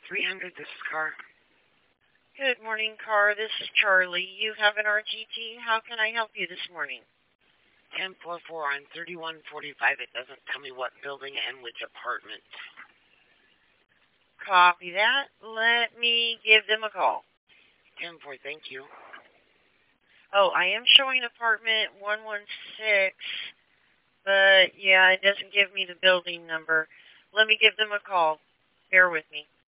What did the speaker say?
300, this is Car. Good morning, Car. This is Charlie. You have an RGT. How can I help you this morning? 1044 on 3145. It doesn't tell me what building and which apartment. Copy that. Let me give them a call. 10-4, thank you. Oh, I am showing apartment 116, but yeah, it doesn't give me the building number. Let me give them a call. Bear with me.